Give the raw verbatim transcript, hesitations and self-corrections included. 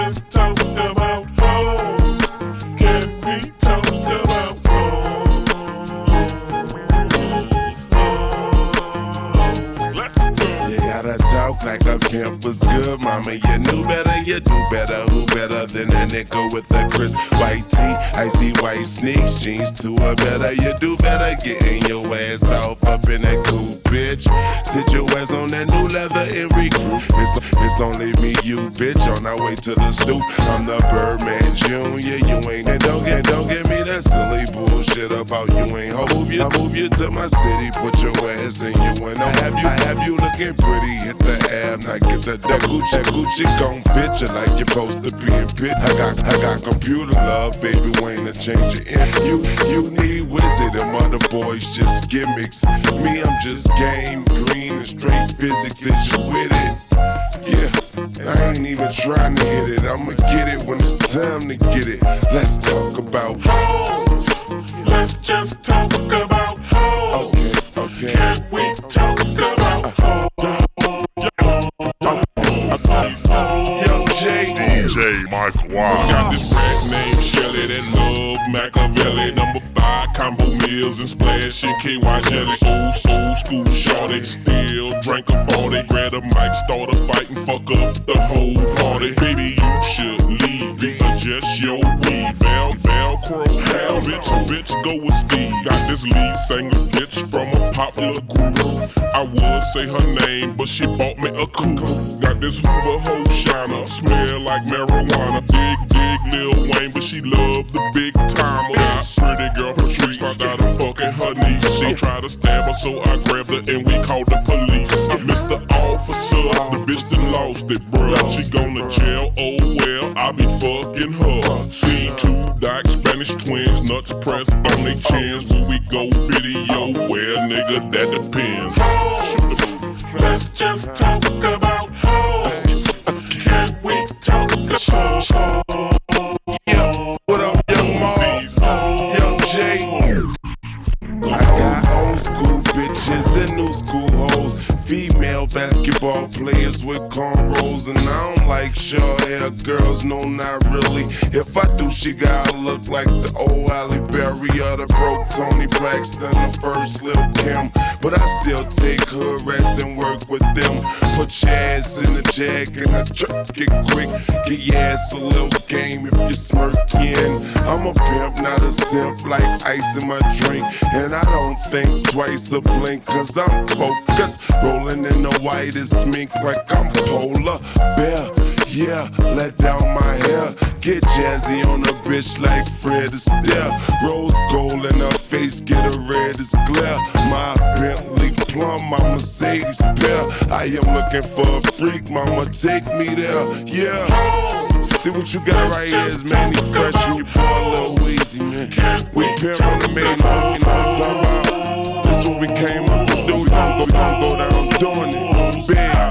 just talk about hoes. Can we talk about hoes? Hoes. Let's go. You gotta talk like a pimp was good, mama. You knew better, you do better. Who better than a nigga with a crisp white tee, icy white sneaks, jeans to a better. You do better getting your ass off up in that cool bitch. Sit your ass on that new leather and recruit. It's, it's only me, you, bitch, on our way to the stoop. I'm the Birdman Junior You ain't, and don't get, don't get me that silly bullshit about you ain't. I'll move you, move you to my city, put your ass in you, and I have you, I have you looking pretty. Hit the ab, now get the, the Gucci, Gucci gon' fit you like you're supposed to be in pit. I got, I got computer love, baby, Wayne to change it in. You, you need wizard, them other boys just gimmicks. Me, I'm just game, green and straight physics. Is you with it? Yeah, I ain't even trying to hit it. I'ma get it when it's time to get it. Let's talk about hoes. Let's just talk about hoes. Okay, okay. Can we talk about hoes? Young J, D J Mike Wild. Got this rat named Shelly that love Machiavelli. Number five, combo meals and splashing K Y jelly. Old, old school shorty, still drink a forty. Grab a mic, start a fight and fuck up the whole party. Baby, you should leave, adjust your weave. Val, Velcro, hell, bitch, bitch, go with Steve. Got this lead singer bitch from a popular group. I would say her name, but she bought me a coupe. Got this Hoover hoe shiner, smell like marijuana. Dig, dig, Lil Wayne, but she love the big timer. Got pretty girl Patrice, I got her fucking her niece. She tried to stab her, so I grabbed her and we called the police. Mister Officer, the bitch done lost it, bruh. She gone to jail, oh well, I be fucking her. Seen two dyke Spanish twins, nuts pressed on their chins. Will we go video? Well, nigga, that depends. Let's just talk about hoes. Can we talk about hoes? yeah, what up, young Marv? Young J. I got old school bitches and new school hoes. Female basketball players with cornrows. And I don't like short hair girls, no not really. If I do, she gotta look like the old Halle Berry or the broke Tony Braxton, the first Lil Kim. But I still take hood rats and work with them. Put your ass in the jag and I truck it quick. Get your ass a little game if you smirking. I'm a pimp, not a simp, like ice in my drink. And I don't think twice a blink, cause I'm focused. Rolling in the whitest mink like I'm polar bear. Yeah, let down my hair. Get jazzy on a bitch like Fred Astaire. Rose gold in her face, get a red as glare. My Bentley plum, my Mercedes pair. I am looking for a freak, mama, take me there. Yeah. See what you got right here is Manny Fresh and your boy Lil Weezy, man. We pimp on the main homes, you know what I'm talking about? This is what we came up to do. We gon' go, we gon' go down doing it big.